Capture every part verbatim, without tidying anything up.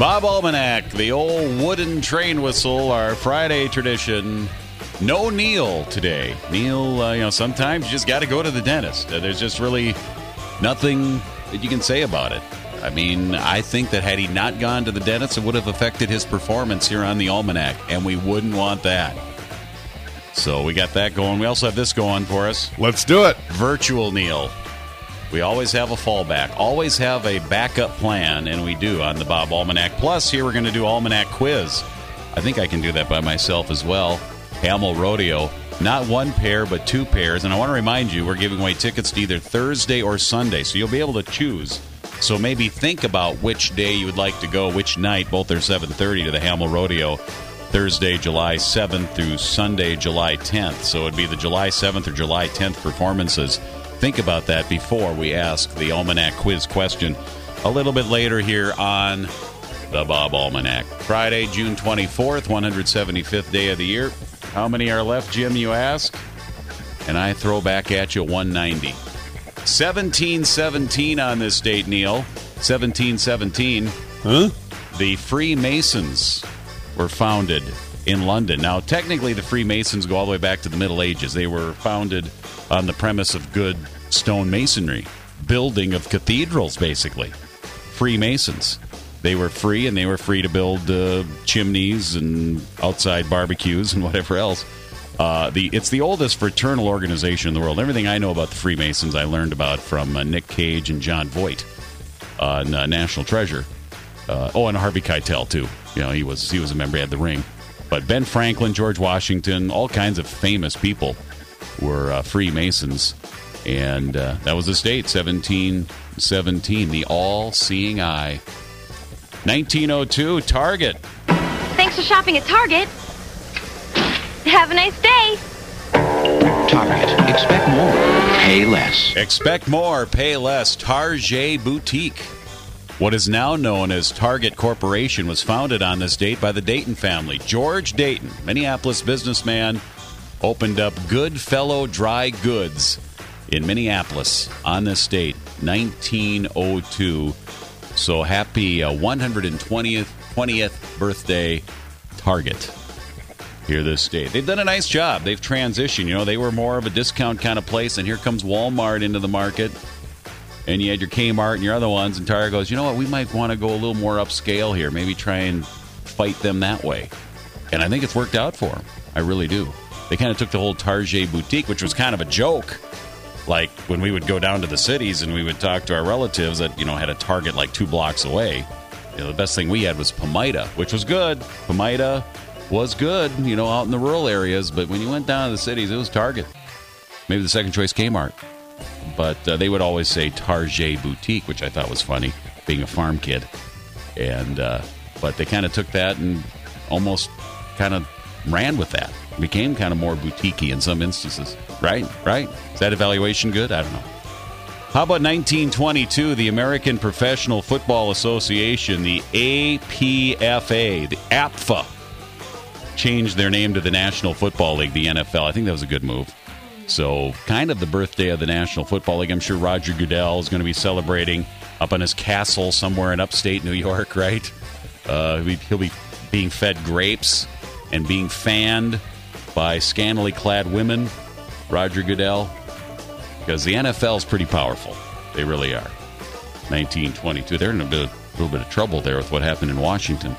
Bob Almanac, the old wooden train whistle, our Friday tradition. No Neil today. Neil, uh, you know, sometimes you just got to go to the dentist. Uh, there's just really nothing that you can say about it. I mean, I think that had he not gone to the dentist, it would have affected his performance here on the Almanac, and we wouldn't want that. So we got that going. We also have this going for us. Let's do it. Virtual Neil. We always have a fallback, always have a backup plan, and we do on the Bob Almanac. Plus, here we're going to do Almanac Quiz. I think I can do that by myself as well. Hamel Rodeo. Not one pair, but two pairs. And I want to remind you, we're giving away tickets to either Thursday or Sunday, so you'll be able to choose. So maybe think about which day you would like to go, which night. Both are seven thirty to the Hamel Rodeo. Thursday, July seventh through Sunday, July tenth. So it would be the July seventh or July tenth performances. Think about that before we ask the Almanac Quiz question a little bit later here on the Bob Almanac. Friday, June twenty-fourth, one hundred seventy-fifth day of the year. How many are left, Jim, you ask? And I throw back at you one ninety. seventeen seventeen on this date, Neil. seventeen seventeen. Huh? The Freemasons were founded in London. Now, technically, the Freemasons go all the way back to the Middle Ages. They were founded on the premise of good stone masonry, building of cathedrals, basically. Freemasons. They were free, and they were free to build uh, chimneys and outside barbecues and whatever else. Uh, the It's the oldest fraternal organization in the world. Everything I know about the Freemasons I learned about from uh, Nick Cage and John Voight on uh, National Treasure. Uh, oh, and Harvey Keitel, too. You know, he was he was a member, he had the ring. But Ben Franklin, George Washington, all kinds of famous people were uh, Freemasons. And uh, that was the state, seventeen seventeen, the all-seeing eye. nineteen oh two, Target. Thanks for shopping at Target. Have a nice day. Target. Expect more. Pay less. Expect more. Pay less. Target Boutique. What is now known as Target Corporation was founded on this date by the Dayton family. George Dayton, Minneapolis businessman, opened up Goodfellow Dry Goods in Minneapolis on this date, nineteen oh two. So happy uh, one hundred twentieth, twentieth birthday, Target. Here this day. They've done a nice job. They've transitioned. You know, they were more of a discount kind of place, and here comes Walmart into the market. And you had your Kmart and your other ones, and Target goes, you know what, we might want to go a little more upscale here. Maybe try and fight them that way. And I think it's worked out for them. I really do. They kind of took the whole Target Boutique, which was kind of a joke. Like when we would go down to the cities and we would talk to our relatives that, you know, had a Target like two blocks away. You know, the best thing we had was Pomida, which was good. Pomida was good, you know, out in the rural areas. But when you went down to the cities, it was Target. Maybe the second choice, Kmart. But uh, they would always say Target Boutique, which I thought was funny, being a farm kid. And uh, but they kind of took that and almost kind of ran with that. Became kind of more boutique-y in some instances. Right? Right? Is that evaluation good? I don't know. How about nineteen twenty-two, the American Professional Football Association, the A P F A, the A P F A, changed their name to the National Football League, the N F L. I think that was a good move. So, kind of the birthday of the National Football League. I'm sure Roger Goodell is going to be celebrating up on his castle somewhere in upstate New York, right? Uh, he'll be being fed grapes and being fanned by scantily clad women, Roger Goodell, because the N F L is pretty powerful. They really are. nineteen twenty-two. They're in a, bit, a little bit of trouble there with what happened in Washington.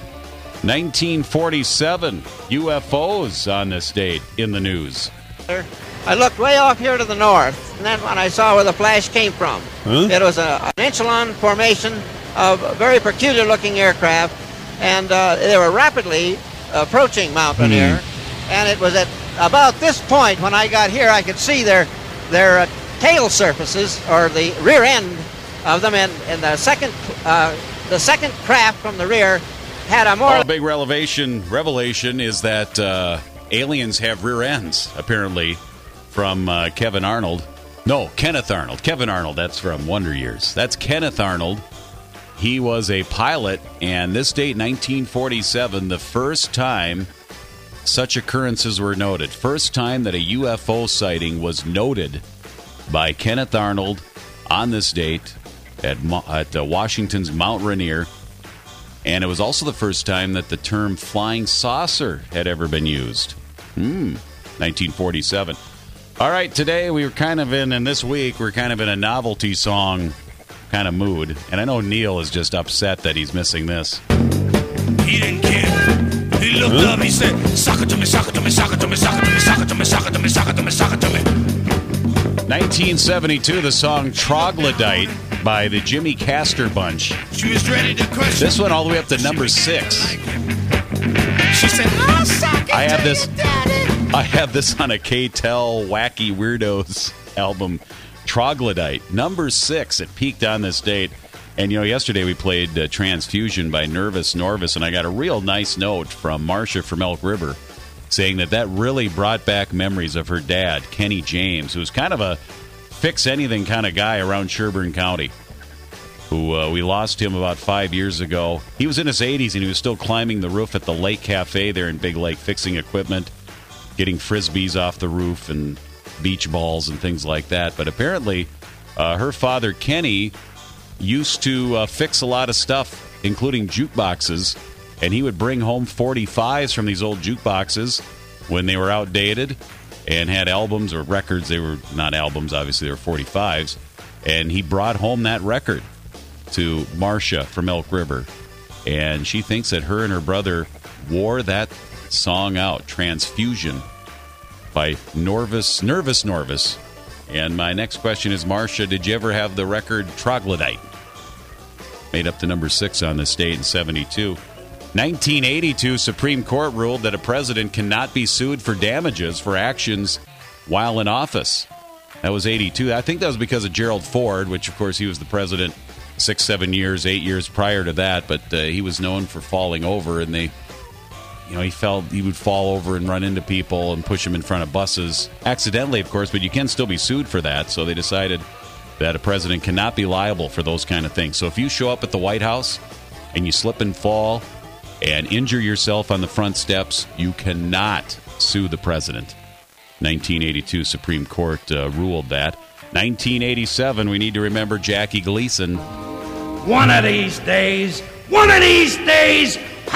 nineteen forty-seven, U F Os on this date in the news. I looked way off here to the north, and then when I saw where the flash came from, Huh? it was a, an echelon formation of very peculiar-looking aircraft, and uh, they were rapidly approaching Mount Rainier. And it was at about this point when I got here, I could see their their uh, tail surfaces, or the rear end of them, and, and the second uh, the second craft from the rear had a more. Oh, big revelation revelation is that uh, aliens have rear ends, apparently, from uh, Kevin Arnold. No, Kenneth Arnold. Kevin Arnold, that's from Wonder Years. That's Kenneth Arnold. He was a pilot, and this date, nineteen forty-seven, the first time such occurrences were noted. First time that a U F O sighting was noted by Kenneth Arnold on this date at, at uh, Washington's Mount Rainier. And it was also the first time that the term flying saucer had ever been used. Hmm, nineteen forty-seven. All right, today we were kind of in, and this week we're kind of in a novelty song kind of mood. And I know Neil is just upset that he's missing this. He didn't care. He looked huh? up, he said, "Sock it to me, sock it to me, sock it to me, sock it to me, sock it to me, sock it to me, sock it to me, sock it to me." nineteen seventy-two, the song Troglodyte by the Jimmy Castor Bunch. She was ready to question. This one all the way up to number six. She said, "I'll sock it I have to this, you, Daddy." I have this on a K-Tel Wacky Weirdos album, Troglodyte. Number six, it peaked on this date. And, you know, yesterday we played uh, Transfusion by Nervous Norvis, and I got a real nice note from Marcia from Elk River saying that that really brought back memories of her dad, Kenny James, who was kind of a fix-anything kind of guy around Sherburne County, who uh, we lost him about five years ago. He was in his eighties, and he was still climbing the roof at the Lake Cafe there in Big Lake, fixing equipment, getting Frisbees off the roof and beach balls and things like that. But apparently, uh, her father, Kenny, used to uh, fix a lot of stuff, including jukeboxes, and he would bring home forty-fives from these old jukeboxes when they were outdated and had albums or records. They were not albums, obviously, they were forty-fives. And he brought home that record to Marcia from Elk River. And she thinks that her and her brother wore that song out, Transfusion, by Norvis, Nervous Norvis. And my next question is, Marcia, did you ever have the record Troglodyte? Made up to number six on this date in seventy-two. nineteen eighty-two, Supreme Court ruled that a president cannot be sued for damages for actions while in office. That was eighty-two. I think that was because of Gerald Ford, which, of course, he was the president six, seven years, eight years prior to that. But uh, he was known for falling over, and they, you know, he felt he would fall over and run into people and push them in front of buses. Accidentally, of course, but you can still be sued for that. So they decided that a president cannot be liable for those kind of things. So if you show up at the White House and you slip and fall and injure yourself on the front steps, you cannot sue the president. nineteen eighty-two Supreme Court uh, ruled that. nineteen eighty-seven, we need to remember Jackie Gleason. One of these days, one of these days,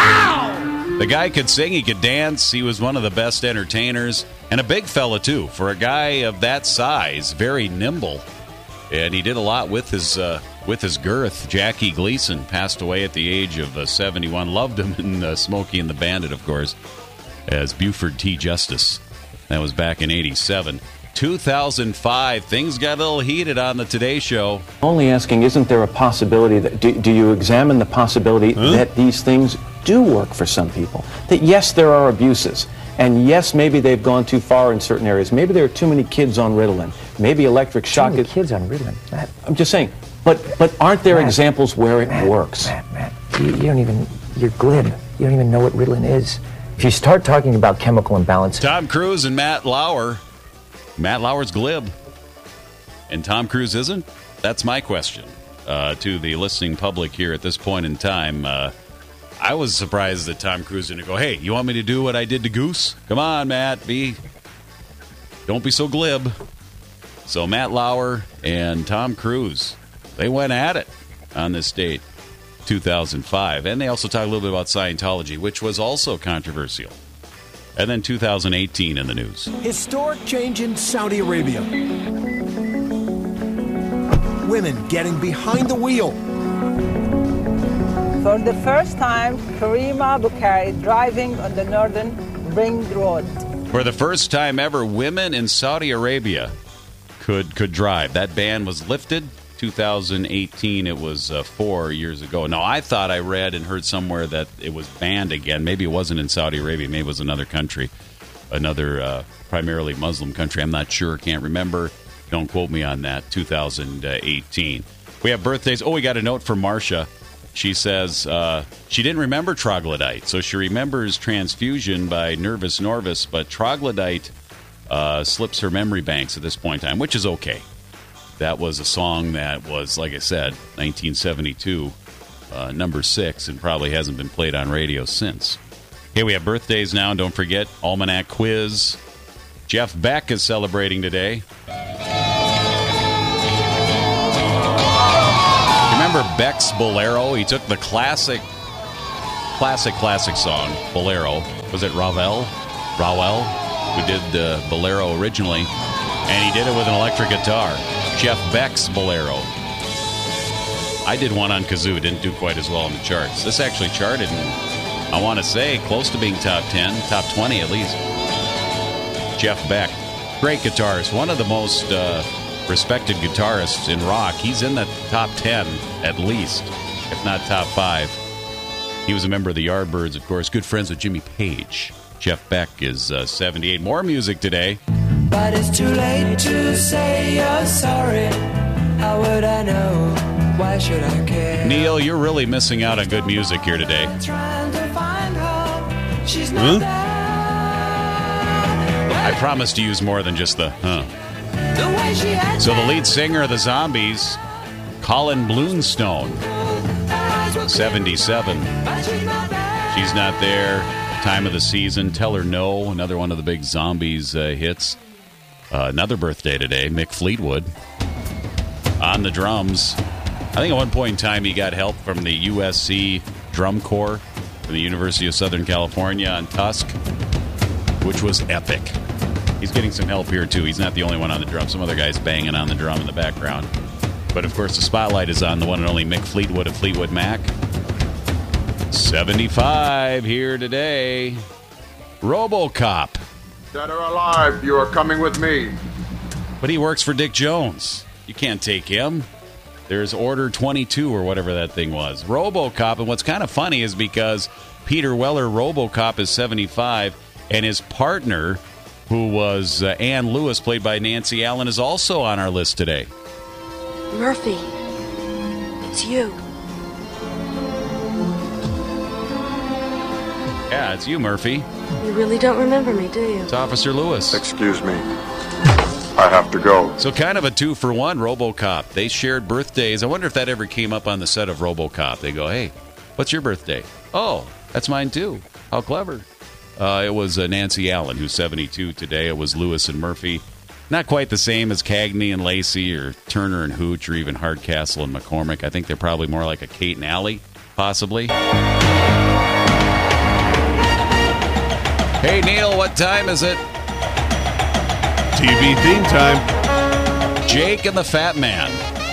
pow! The guy could sing, he could dance, he was one of the best entertainers, and a big fella, too. For a guy of that size, very nimble. And he did a lot with his uh, with his girth. Jackie Gleason passed away at the age of uh, seventy-one. Loved him in uh, Smokey and the Bandit, of course, as Buford T. Justice. That was back in eighty-seven. two thousand five, things got a little heated on the Today Show. Only asking, isn't there a possibility that, do, do you examine the possibility huh? that these things do work for some people? That yes, there are abuses. And yes, maybe they've gone too far in certain areas. Maybe there are too many kids on Ritalin. Maybe electric shock. Too many kids on Ritalin. Matt. I'm just saying. But but aren't there Matt, examples where it Matt, works? Matt, Matt, you, you don't even, you're glib. You don't even know what Ritalin is. If you start talking about chemical imbalance. Tom Cruise and Matt Lauer. Matt Lauer's glib. And Tom Cruise isn't? That's my question uh, to the listening public here at this point in time. Uh, I was surprised that Tom Cruise didn't go, hey, you want me to do what I did to Goose? Come on, Matt, be, don't be so glib. So Matt Lauer and Tom Cruise, they went at it on this date, two thousand five. And they also talked a little bit about Scientology, which was also controversial. And then two thousand eighteen in the news. Historic change in Saudi Arabia. Women getting behind the wheel. For the first time, Karima Bukhari driving on the Northern Ring Road. For the first time ever, women in Saudi Arabia could could drive. That ban was lifted. two thousand eighteen, it was uh, four years ago. Now, I thought I read and heard somewhere that it was banned again. Maybe it wasn't in Saudi Arabia. Maybe it was another country, another uh, primarily Muslim country. I'm not sure. Can't remember. Don't quote me on that. two thousand eighteen. We have birthdays. Oh, we got a note from Marcia. She says uh, she didn't remember Troglodyte, so she remembers Transfusion by Nervous Norvis, but Troglodyte uh, slips her memory banks at this point in time, which is okay. That was a song that was, like I said, nineteen seventy-two, uh, number six, and probably hasn't been played on radio since. Hey, we have birthdays now, and don't forget, Almanac Quiz. Jeff Beck is celebrating today. Remember Beck's Bolero? He took the classic Classic, classic song, Bolero. Was it Ravel? Ravel, who did the uh, Bolero originally. And he did it with an electric guitar. Jeff Beck's Bolero. I did one on kazoo. Didn't do quite as well in the charts. This actually charted, and I want to say, close to being top ten, top twenty at least. Jeff Beck. Great guitarist. One of the most uh, respected guitarists in rock. He's in the top ten, at least, if not top five. He was a member of the Yardbirds, of course. Good friends with Jimmy Page. Jeff Beck is uh, seventy-eight. More music today. But it's too late to say you're sorry. How would I know? Why should I care? Neil, you're really missing out on good music here today. Trying to find her. She's not Huh? I promise to use more than just the huh. the way she had So the lead singer of the Zombies, Colin Blunstone, seventy-seven. She's not there. Time of the season. Tell Her No, another one of the big Zombies uh, hits. Uh, another birthday today, Mick Fleetwood. On the drums. I think at one point in time he got help from the U S C Drum Corps from the University of Southern California on Tusk, which was epic. He's getting some help here, too. He's not the only one on the drum. Some other guy's banging on the drum in the background. But, of course, the spotlight is on the one and only Mick Fleetwood of Fleetwood Mac. seventy-five here today. RoboCop. Dead or alive, you are coming with me. But he works for Dick Jones. You can't take him. There's Order twenty-two or whatever that thing was. RoboCop, and what's kind of funny is because Peter Weller, RoboCop, is seventy-five, and his partner, who was uh, Ann Lewis, played by Nancy Allen, is also on our list today. Murphy, it's you. Yeah, it's you, Murphy. You really don't remember me, do you? It's Officer Lewis. Excuse me. I have to go. So kind of a two-for-one, RoboCop. They shared birthdays. I wonder if that ever came up on the set of RoboCop. They go, hey, what's your birthday? Oh, that's mine, too. How clever. Uh, it was uh, Nancy Allen, who's seventy-two today. It was Lewis and Murphy. Not quite the same as Cagney and Lacey or Turner and Hooch or even Hardcastle and McCormick. I think they're probably more like a Kate and Allie, possibly. Hey, Neil, what time is it? T V theme time. Jake and the Fat Man.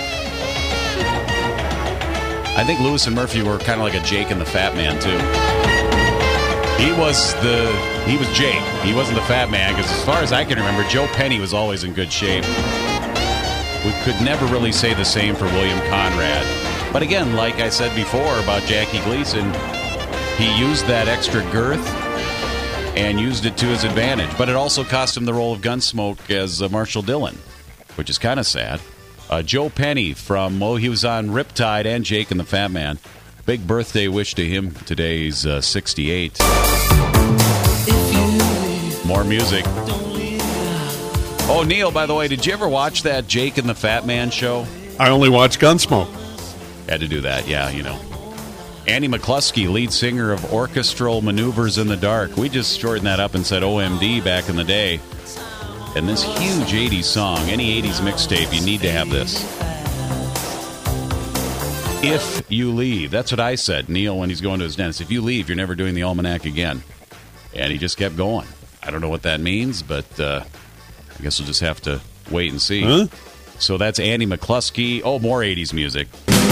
I think Lewis and Murphy were kind of like a Jake and the Fat Man, too. He was the he was Jake. He wasn't the Fat Man, because as far as I can remember, Joe Penny was always in good shape. We could never really say the same for William Conrad. But again, like I said before about Jackie Gleason, he used that extra girth and used it to his advantage. But it also cost him the role of Gunsmoke as uh, Marshall Dillon, which is kind of sad. Uh, Joe Penny from, well, he was on Riptide and Jake and the Fat Man. Big birthday wish to him. Today's uh, sixty-eight. More music. Oh, Neil, by the way, did you ever watch that Jake and the Fat Man show? I only watch Gunsmoke. Had to do that, yeah, you know. Andy McCluskey, lead singer of Orchestral Maneuvers in the Dark. We just shortened that up and said O M D back in the day. And this huge eighties song, any eighties mixtape, you need to have this. If You Leave. That's what I said, Neil, when he's going to his dentist. If you leave, you're never doing the almanac again. And he just kept going. I don't know what that means, but uh, I guess we'll just have to wait and see. Huh? So that's Andy McCluskey. Oh, more eighties music.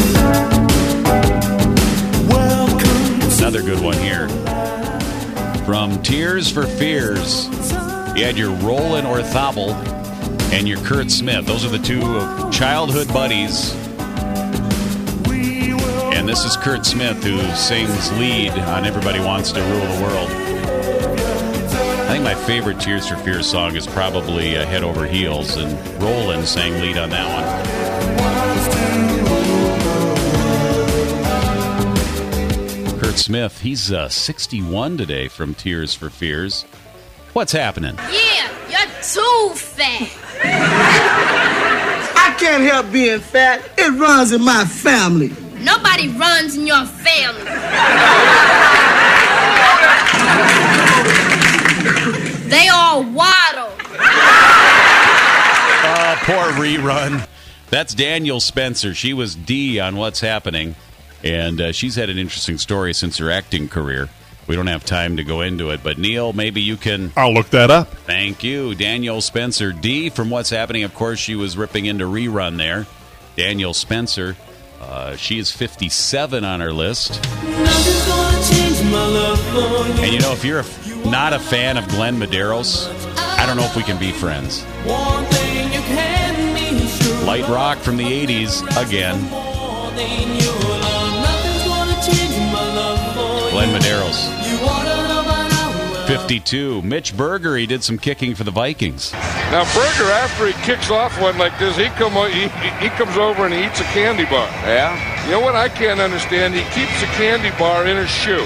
Another good one here. From Tears for Fears, you had your Roland Orthobel and your Kurt Smith. Those are the two childhood buddies. And this is Kurt Smith, who sings lead on Everybody Wants to Rule the World. I think my favorite Tears for Fears song is probably uh, Head Over Heels, and Roland sang lead on that one. Kurt Smith, he's uh, sixty-one today from Tears for Fears. What's happening? Yeah, you're too fat. I can't help being fat. It runs in my family. Nobody runs in your family. They all waddle. Oh, poor rerun. That's Daniel Spencer. She was D on What's Happening. And uh, she's had an interesting story since her acting career. We don't have time to go into it, but Neil, maybe you can... I'll look that up. Thank you. Danielle Spencer D. from What's Happening. Of course, she was ripping into Rerun there. Danielle Spencer. Uh, she is fifty-seven on our list. And you know, if you're a, not a fan of Glenn Medeiros, I don't know if we can be friends. Light rock from the eighties again. Glenn Medeiros. fifty-two. Mitch Berger, he did some kicking for the Vikings. Now, Berger, after he kicks off one like this, he, come, he, he comes over and he eats a candy bar. Yeah? You know what I can't understand? He keeps the candy bar in his shoe.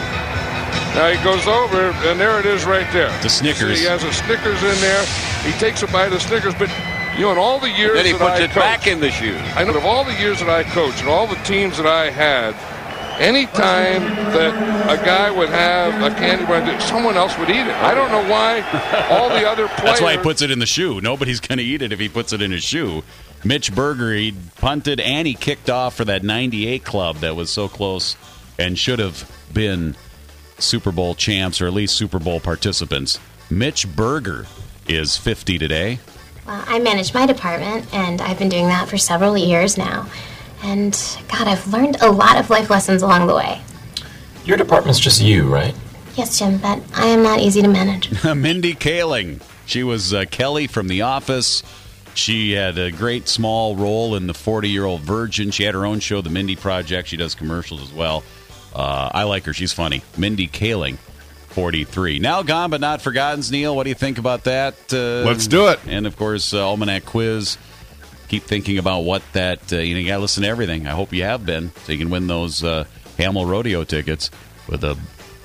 Now he goes over, and there it is right there. The Snickers. See, he has a Snickers in there. He takes a bite of Snickers, but, you know, in all the years then he that puts I it coached, back in the shoe. I know of all the years that I coached and all the teams that I had, any time that a guy would have a candy bar, someone else would eat it. I don't know why all the other players... That's why he puts it in the shoe. Nobody's going to eat it if he puts it in his shoe. Mitch Berger, he punted and he kicked off for that ninety-eight club that was so close and should have been Super Bowl champs or at least Super Bowl participants. Mitch Berger is fifty today. Well, I manage my department, and I've been doing that for several years now. And, God, I've learned a lot of life lessons along the way. Your department's just you, right? Yes, Jim, but I am not easy to manage. Mindy Kaling. She was uh, Kelly from The Office. She had a great small role in The forty-Year-Old Virgin. She had her own show, The Mindy Project. She does commercials as well. Uh, I like her. She's funny. Mindy Kaling, forty-three. Now gone but not forgotten. Neil, what do you think about that? Uh, Let's do it. And, of course, uh, Almanac Quiz. Keep thinking about what that, uh, you know, you got to listen to everything. I hope you have been, so you can win those uh, Hamill Rodeo tickets with a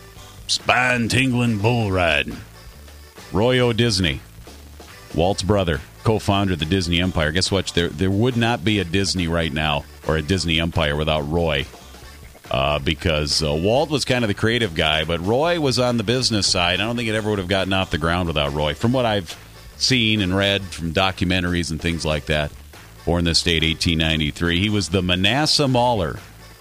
spine-tingling bull riding. Roy O. Disney, Walt's brother, co-founder of the Disney Empire. Guess what? There, there would not be a Disney right now or a Disney Empire without Roy. Uh, because uh, Walt was kind of the creative guy, but Roy was on the business side. I don't think it ever would have gotten off the ground without Roy, from what I've seen and read from documentaries and things like that. Born this date, eighteen ninety-three. He was the Manasseh Mauler.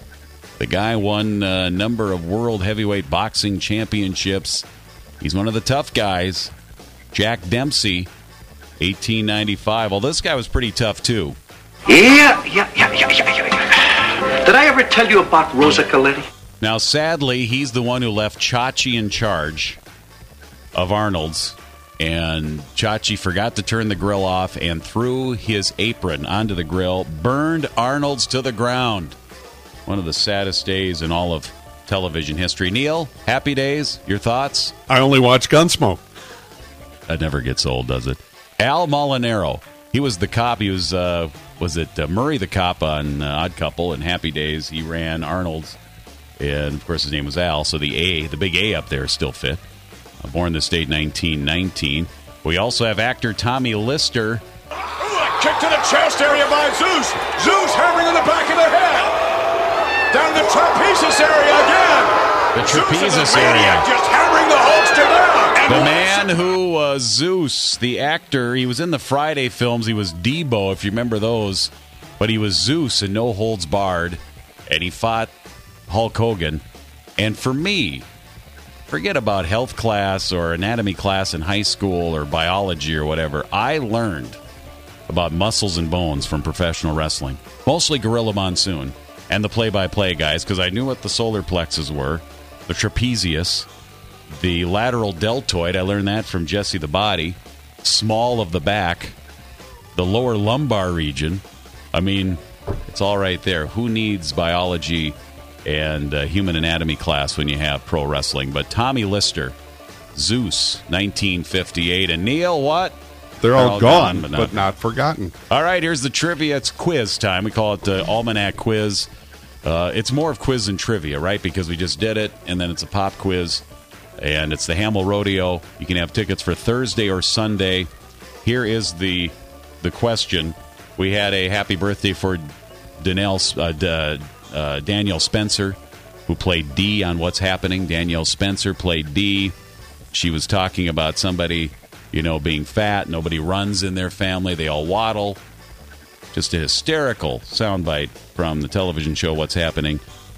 The guy won a number of world heavyweight boxing championships. He's one of the tough guys. Jack Dempsey, eighteen ninety-five. Well, this guy was pretty tough, too. Yeah, yeah, yeah, yeah, yeah, yeah. Did I ever tell you about Rosa Coletti? Now, sadly, he's the one who left Chachi in charge of Arnold's. And Chachi forgot to turn the grill off and threw his apron onto the grill, burned Arnold's to the ground. One of the saddest days in all of television history. Neil, happy days, your thoughts? I only watch Gunsmoke. That never gets old, does it? Al Molinaro. He was the cop. He was, uh, was it uh, Murray the cop on uh, Odd Couple and Happy Days? He ran Arnold's. And, of course, his name was Al, so the A, the big A up there still fit. Born this date, nineteen nineteen. We also have actor Tommy Lister. Ooh, a kick to the chest area by Zeus. Zeus hammering in the back of the head. Down the trapezius area again. The trapezius the area. Just hammering the Hulkster down. And the man who was Zeus, the actor, he was in the Friday films. He was Debo, if you remember those. But he was Zeus in No Holds Barred. And he fought Hulk Hogan. And for me, forget about health class or anatomy class in high school or biology or whatever. I learned about muscles and bones from professional wrestling, mostly Gorilla Monsoon and the play-by-play guys, because I knew what the solar plexus were, the trapezius, the lateral deltoid. I learned that from Jesse the Body, small of the back, the lower lumbar region. I mean, it's all right there. Who needs biology and uh, human anatomy class when you have pro wrestling? But Tommy Lister, Zeus, nineteen fifty-eight. And Neil, what? They're, They're all, all gone, gone, but, not, but not forgotten. All right, here's the trivia. It's quiz time. We call it the Almanac Quiz. Uh, it's more of quiz than trivia, right? Because we just did it, and then it's a pop quiz. And it's the Hamill Rodeo. You can have tickets for Thursday or Sunday. Here is the the question. We had a happy birthday for Danelle, uh, D- uh, Danielle Spencer, who played Dee on What's Happening. Danielle Spencer played Dee. She was talking about somebody, you know, being fat. Nobody runs in their family. They all waddle. Just a hysterical soundbite from the television show What's Happening.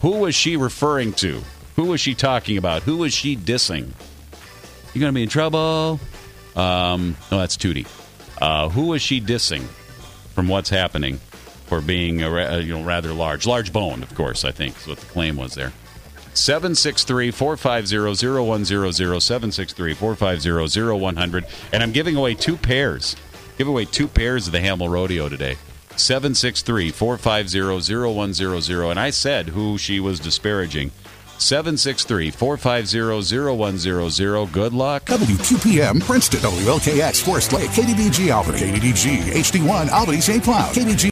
Who was she referring to? Who was she talking about? Who was she dissing? You going to be in trouble? Um, no, that's Tootie. Uh, who was she dissing from what's happening for being a, ra- you know, rather large? Large boned, of course, I think is what the claim was there. seven six three, four five zero, zero one zero zero, seven six three, four five zero, zero one zero zero. And I'm giving away two pairs. Give away two pairs of the Hamel Rodeo today. seven six three, four five zero, zero one zero zero. And I said who she was disparaging. seven six three, four five zero, zero one zero zero. Good luck. W Q P M, Princeton, W L K X, Forest Lake, K D B G, Albany, K D D G, H D one, Albany, Saint Cloud, K D G.